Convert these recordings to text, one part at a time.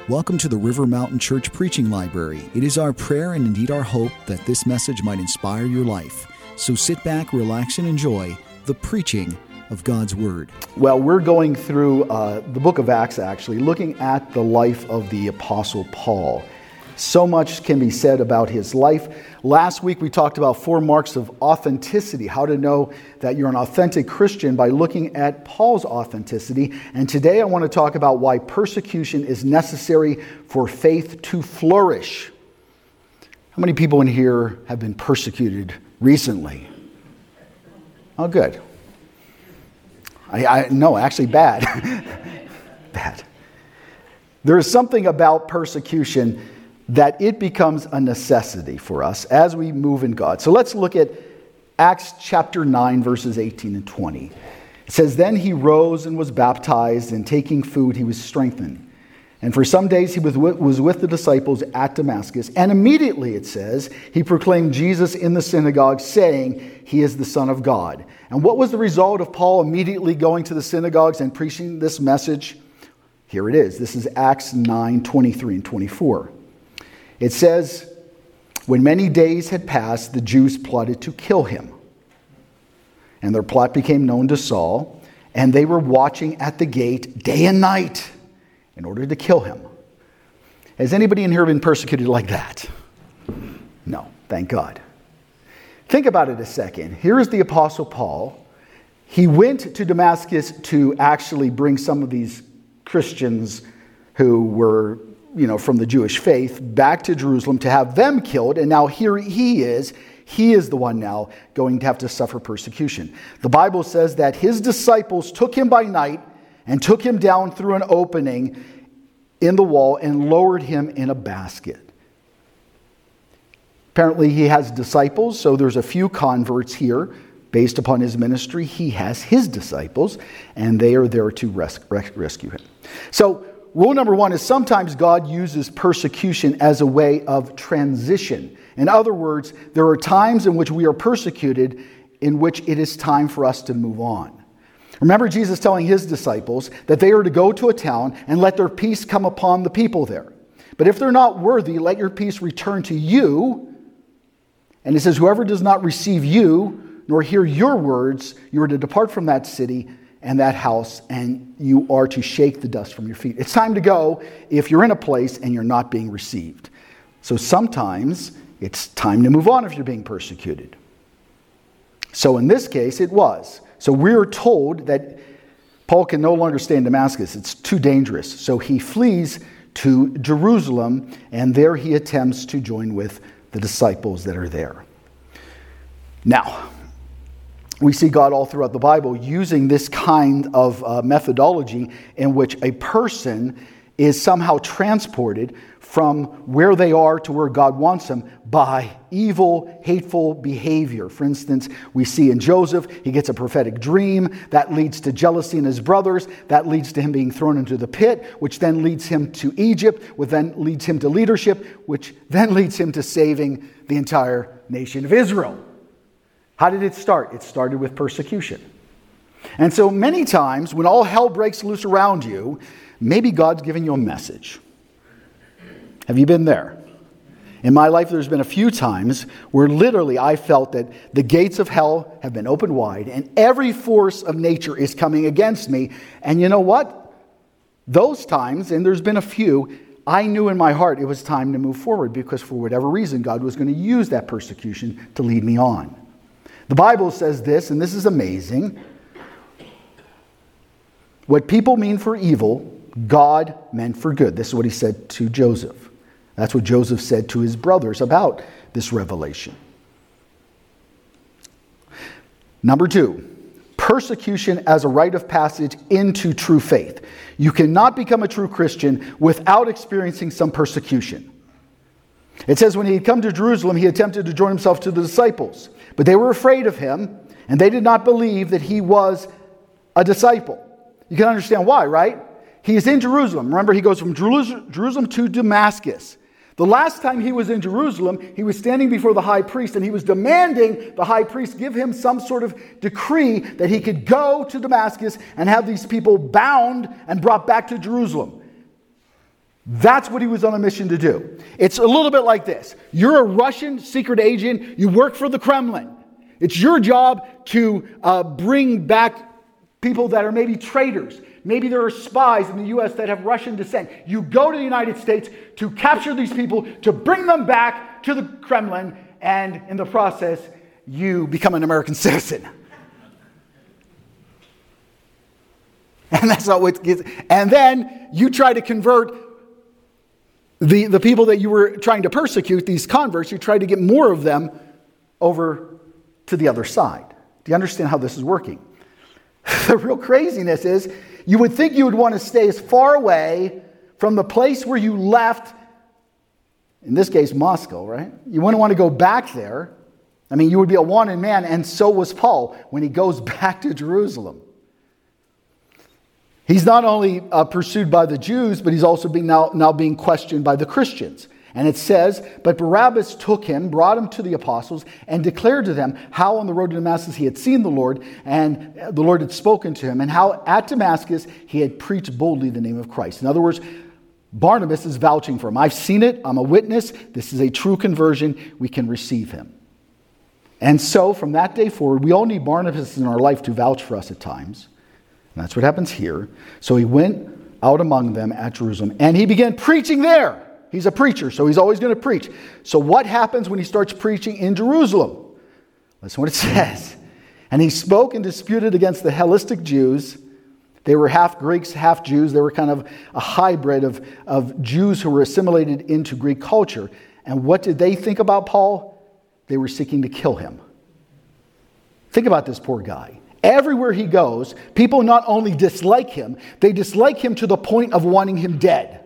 Welcome to the River Mountain Church Preaching Library. It is our prayer and indeed our hope that this message might inspire your life. So sit back, relax, and enjoy the preaching of God's Word. Well, we're going through the book of Acts, actually, looking at the life of the Apostle Paul. So much can be said about his life. Last week we talked about 4 marks of authenticity, how to know that you're an authentic Christian by looking at Paul's authenticity. And today I want to talk about why persecution is necessary for faith to flourish. How many people in here have been persecuted recently? Oh, good. No, actually bad. Bad. There is something about persecution that it becomes a necessity for us as we move in God. So let's look at Acts chapter 9, verses 18 and 20. It says, "Then he rose and was baptized, and taking food he was strengthened. And for some days he was with the disciples at Damascus. And immediately, it says, he proclaimed Jesus in the synagogue, saying, 'He is the Son of God.'" And what was the result of Paul immediately going to the synagogues and preaching this message? Here it is. This is Acts 9, 23 and 24. It says, "When many days had passed, the Jews plotted to kill him. And their plot became known to Saul, and they were watching at the gate day and night in order to kill him." Has anybody in here been persecuted like that? No, thank God. Think about it a second. Here is the Apostle Paul. He went to Damascus to actually bring some of these Christians who were from the Jewish faith back to Jerusalem to have them killed. And now here he is the one now going to have to suffer persecution. The Bible says that his disciples took him by night and took him down through an opening in the wall and lowered him in a basket. Apparently he has disciples, so there's a few converts here. Based upon his ministry, he has his disciples, and they are there to rescue him. So rule number 1 is sometimes God uses persecution as a way of transition. In other words, there are times in which we are persecuted in which it is time for us to move on. Remember Jesus telling his disciples that they are to go to a town and let their peace come upon the people there. But if they're not worthy, let your peace return to you. And it says, whoever does not receive you nor hear your words, you are to depart from that city and that house, and you are to shake the dust from your feet. It's time to go if you're in a place and you're not being received. So sometimes it's time to move on if you're being persecuted. So in this case, it was. So we're told that Paul can no longer stay in Damascus. It's too dangerous. So he flees to Jerusalem, and there he attempts to join with the disciples that are there. Now, we see God all throughout the Bible using this kind of methodology in which a person is somehow transported from where they are to where God wants them by evil, hateful behavior. For instance, we see in Joseph, he gets a prophetic dream that leads to jealousy in his brothers, that leads to him being thrown into the pit, which then leads him to Egypt, which then leads him to leadership, which then leads him to saving the entire nation of Israel. How did it start? It started with persecution. And so many times when all hell breaks loose around you, maybe God's giving you a message. Have you been there? In my life, there's been a few times where literally I felt that the gates of hell have been opened wide and every force of nature is coming against me. And you know what? Those times, and there's been a few, I knew in my heart it was time to move forward because for whatever reason, God was going to use that persecution to lead me on. The Bible says this, and this is amazing. What people mean for evil, God meant for good. This is what he said to Joseph. That's what Joseph said to his brothers about this revelation. Number 2, persecution as a rite of passage into true faith. You cannot become a true Christian without experiencing some persecution. It says when he had come to Jerusalem, he attempted to join himself to the disciples. But they were afraid of him, and they did not believe that he was a disciple. You can understand why, right? He is in Jerusalem. Remember, he goes from Jerusalem to Damascus. The last time he was in Jerusalem, he was standing before the high priest, and he was demanding the high priest give him some sort of decree that he could go to Damascus and have these people bound and brought back to Jerusalem. That's what he was on a mission to do. It's a little bit like this. You're a Russian secret agent. You work for the Kremlin. It's your job to bring back people that are maybe traitors. Maybe there are spies in the U.S. that have Russian descent. You go to the United States to capture these people, to bring them back to the Kremlin, and in the process, you become an American citizen. And that's not what gets. And then you try to convert the people that you were trying to persecute, these converts, you try to get more of them over to the other side. Do you understand how this is working? The real craziness is, you would think you would want to stay as far away from the place where you left, in this case, Moscow, right? You wouldn't want to go back there. I mean, you would be a wanted man, and so was Paul when he goes back to Jerusalem. He's not only pursued by the Jews, but he's also now being questioned by the Christians. And it says, but Barabbas took him, brought him to the apostles, and declared to them how on the road to Damascus he had seen the Lord, and the Lord had spoken to him, and how at Damascus he had preached boldly the name of Christ. In other words, Barnabas is vouching for him. I've seen it. I'm a witness. This is a true conversion. We can receive him. And so from that day forward, we all need Barnabas in our life to vouch for us at times. And that's what happens here. So he went out among them at Jerusalem, and he began preaching there. He's a preacher, so he's always going to preach. So what happens when he starts preaching in Jerusalem? Listen what it says. And he spoke and disputed against the Hellenistic Jews. They were half Greeks, half Jews. They were kind of a hybrid of Jews who were assimilated into Greek culture. And what did they think about Paul? They were seeking to kill him. Think about this poor guy. Everywhere he goes, people not only dislike him, they dislike him to the point of wanting him dead.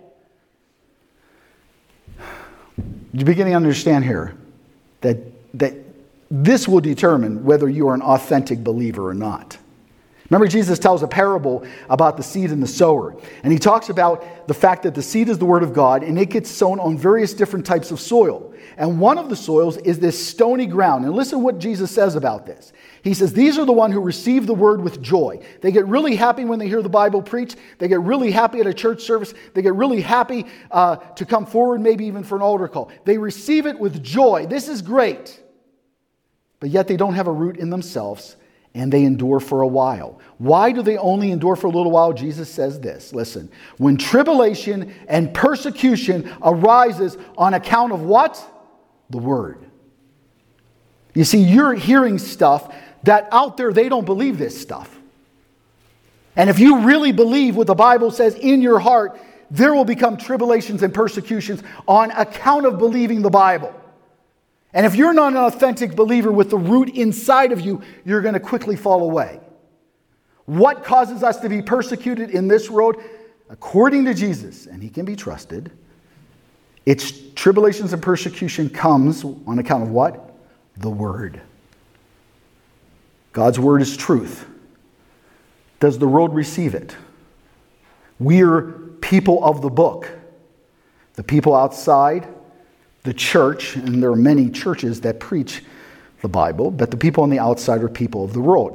You're beginning to understand here that this will determine whether you are an authentic believer or not. Remember, Jesus tells a parable about the seed and the sower. And he talks about the fact that the seed is the word of God, and it gets sown on various different types of soil. And one of the soils is this stony ground. And listen what Jesus says about this. He says, these are the one who receive the word with joy. They get really happy when they hear the Bible preached. They get really happy at a church service. They get really happy to come forward, maybe even for an altar call. They receive it with joy. This is great. But yet they don't have a root in themselves, and they endure for a while. Why do they only endure for a little while? Jesus says this. Listen, when tribulation and persecution arises on account of what? The word. You see, you're hearing stuff that out there, they don't believe this stuff. And if you really believe what the Bible says in your heart, there will become tribulations and persecutions on account of believing the Bible. And if you're not an authentic believer with the root inside of you, you're going to quickly fall away. What causes us to be persecuted in this world? According to Jesus, and he can be trusted, it's tribulations and persecution comes on account of what? The word. God's word is truth. Does the world receive it? We're people of the book. The people outside the church, and there are many churches that preach the Bible, but the people on the outside are people of the world.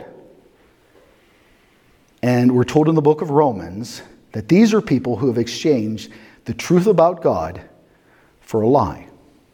And we're told in the book of Romans that these are people who have exchanged the truth about God for a lie.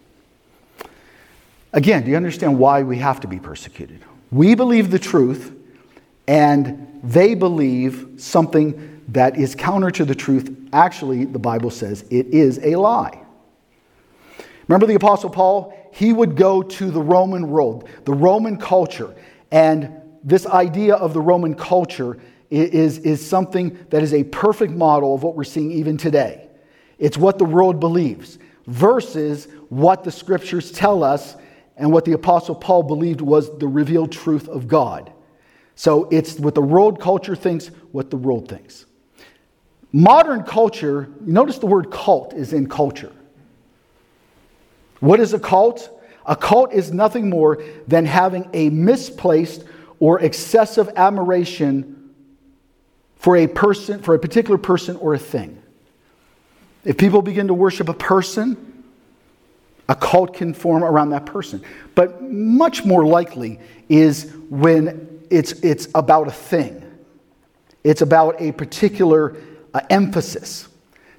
Again, do you understand why we have to be persecuted? We believe the truth, and they believe something that is counter to the truth. Actually, the Bible says it is a lie. Remember the Apostle Paul? He would go to the Roman world, the Roman culture. And this idea of the Roman culture is something that is a perfect model of what we're seeing even today. It's what the world believes versus what the scriptures tell us and what the Apostle Paul believed was the revealed truth of God. So it's what the world culture thinks, what the world thinks. Modern culture, you notice the word cult is in culture. What is a cult? A cult is nothing more than having a misplaced or excessive admiration for a person, for a particular person or a thing. If people begin to worship a person, a cult can form around that person. But much more likely is when it's about a thing. It's about a particular emphasis.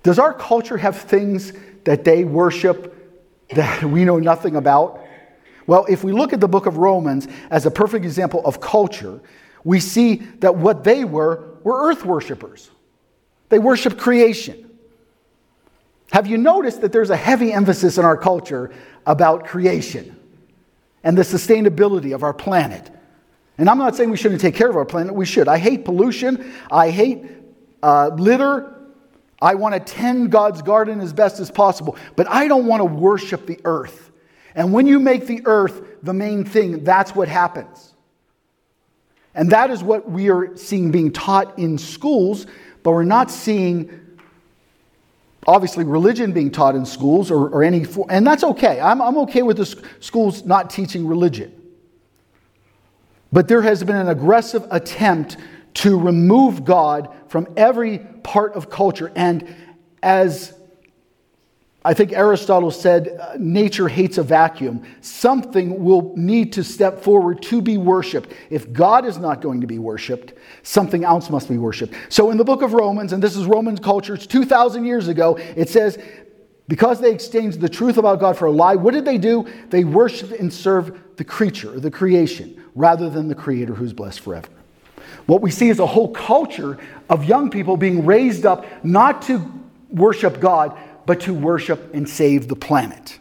Does our culture have things that they worship that we know nothing about? Well, if we look at the book of Romans as a perfect example of culture, we see that what they were earth worshipers. They worship creation. Have you noticed that there's a heavy emphasis in our culture about creation and the sustainability of our planet? And I'm not saying we shouldn't take care of our planet. We should. I hate pollution. I hate litter. I want to tend God's garden as best as possible. But I don't want to worship the earth. And when you make the earth the main thing, that's what happens. And that is what we are seeing being taught in schools, but we're not seeing, obviously, religion being taught in schools or any, and that's okay. I'm okay with the schools not teaching religion. But there has been an aggressive attempt to remove God from every part of culture. And as I think Aristotle said, nature hates a vacuum. Something will need to step forward to be worshipped. If God is not going to be worshipped, something else must be worshipped. So in the book of Romans, and this is Roman culture, it's 2,000 years ago, it says, because they exchanged the truth about God for a lie, what did they do? They worshiped and served the creature, the creation, rather than the Creator who's blessed forever. What we see is a whole culture of young people being raised up not to worship God, but to worship and save the planet.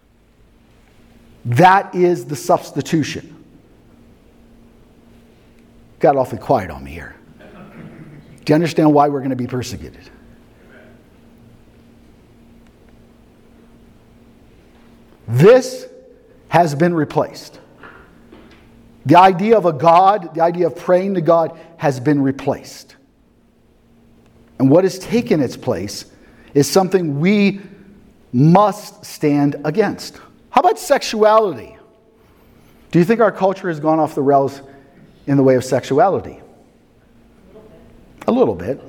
That is the substitution. Got awfully quiet on me here. Do you understand why we're going to be persecuted? This has been replaced. The idea of a God, the idea of praying to God has been replaced. And what has taken its place is something we must stand against. How about sexuality? Do you think our culture has gone off the rails in the way of sexuality? A little bit.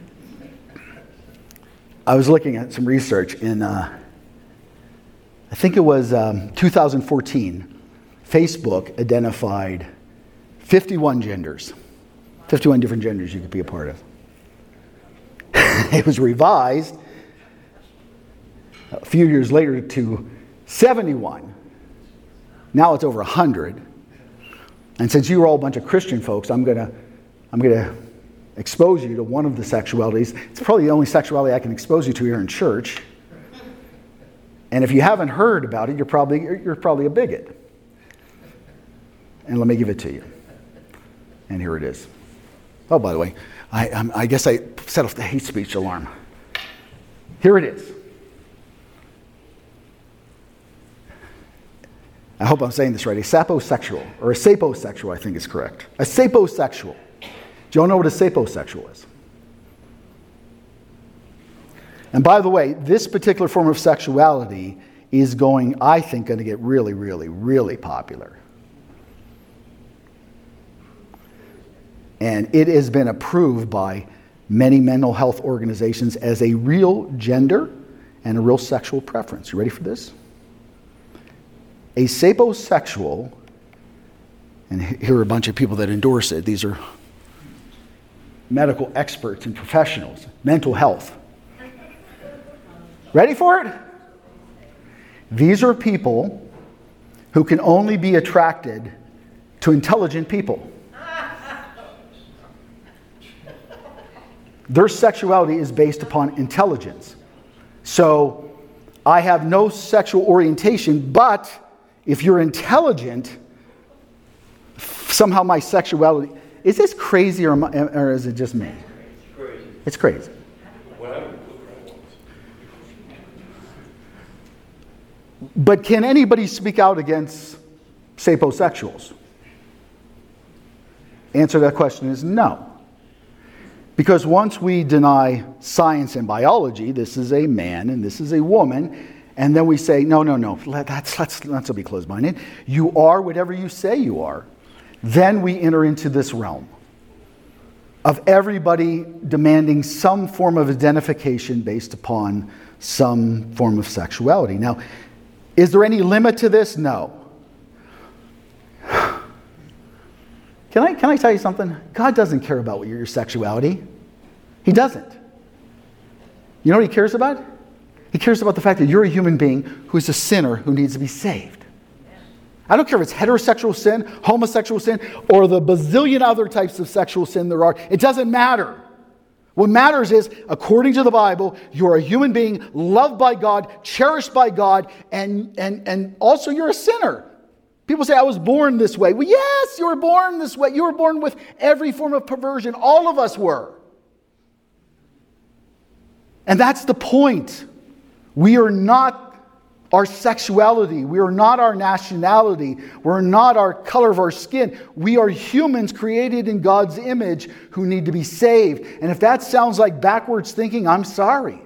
I was looking at some research in, I think it was 2014. Facebook identified 51 genders, 51 different genders you could be a part of. It was revised a few years later to 71. Now it's over 100. And since you are all a bunch of Christian folks, I'm gonna expose you to one of the sexualities. It's probably the only sexuality I can expose you to here in church. And if you haven't heard about it, you're probably a bigot. And let me give it to you. And here it is. Oh, by the way, I guess I set off the hate speech alarm. Here it is. I hope I'm saying this right. A saposexual, or a saposexual, I think is correct. A saposexual. Do you all know what a saposexual is? And by the way, this particular form of sexuality is I think, going to get really, really, really popular. And it has been approved by many mental health organizations as a real gender and a real sexual preference. You ready for this? A saposexual, and here are a bunch of people that endorse it. These are medical experts and professionals, mental health. Ready for it? These are people who can only be attracted to intelligent people. Their sexuality is based upon intelligence. So I have no sexual orientation, but if you're intelligent, somehow my sexuality... Is this crazy or is it just me? It's crazy. But can anybody speak out against saposexuals? Answer to that question is no. Because once we deny science and biology, this is a man and this is a woman, and then we say, no, let's be closed-minded. You are whatever you say you are. Then we enter into this realm of everybody demanding some form of identification based upon some form of sexuality. Now, is there any limit to this? No. Can I tell you something? God doesn't care about your sexuality. He doesn't. You know what he cares about? He cares about the fact that you're a human being who is a sinner who needs to be saved. I don't care if it's heterosexual sin, homosexual sin, or the bazillion other types of sexual sin there are. It doesn't matter. What matters is, according to the Bible, you're a human being loved by God, cherished by God, and also you're a sinner. People say, I was born this way. Well, yes, you were born this way. You were born with every form of perversion. All of us were. And that's the point. We are not our sexuality. We are not our nationality. We're not our color of our skin. We are humans created in God's image who need to be saved. And if that sounds like backwards thinking, I'm sorry.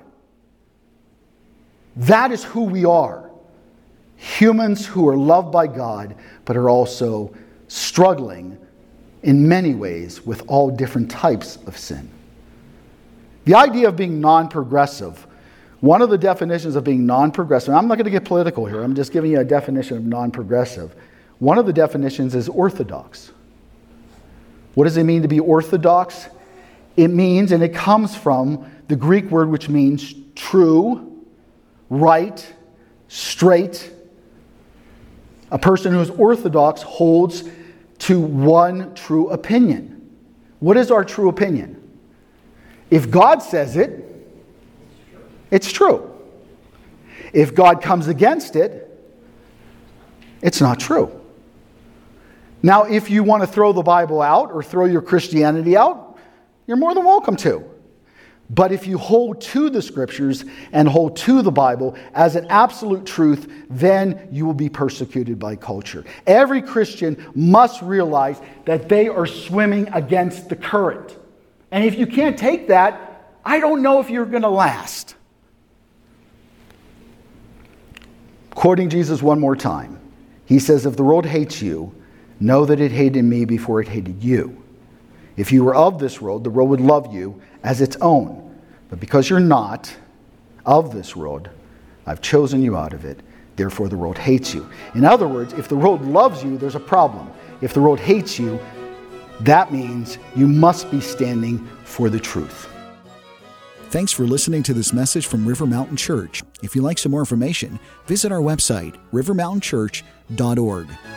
That is who we are. Humans who are loved by God, but are also struggling in many ways with all different types of sin. The idea of being non-progressive, one of the definitions of being non-progressive, I'm not going to get political here, I'm just giving you a definition of non-progressive. One of the definitions is orthodox. What does it mean to be orthodox? It means, and it comes from the Greek word which means true, right, straight. A person who is orthodox holds to one true opinion. What is our true opinion? If God says it, it's true. If God comes against it, it's not true. Now, if you want to throw the Bible out or throw your Christianity out, you're more than welcome to. But if you hold to the Scriptures and hold to the Bible as an absolute truth, then you will be persecuted by culture. Every Christian must realize that they are swimming against the current. And if you can't take that, I don't know if you're going to last. Quoting Jesus one more time, he says, if the world hates you, know that it hated me before it hated you. If you were of this world, the world would love you as its own. But because you're not of this world, I've chosen you out of it. Therefore, the world hates you. In other words, if the world loves you, there's a problem. If the world hates you, that means you must be standing for the truth. Thanks for listening to this message from River Mountain Church. If you'd like some more information, visit our website, rivermountainchurch.org.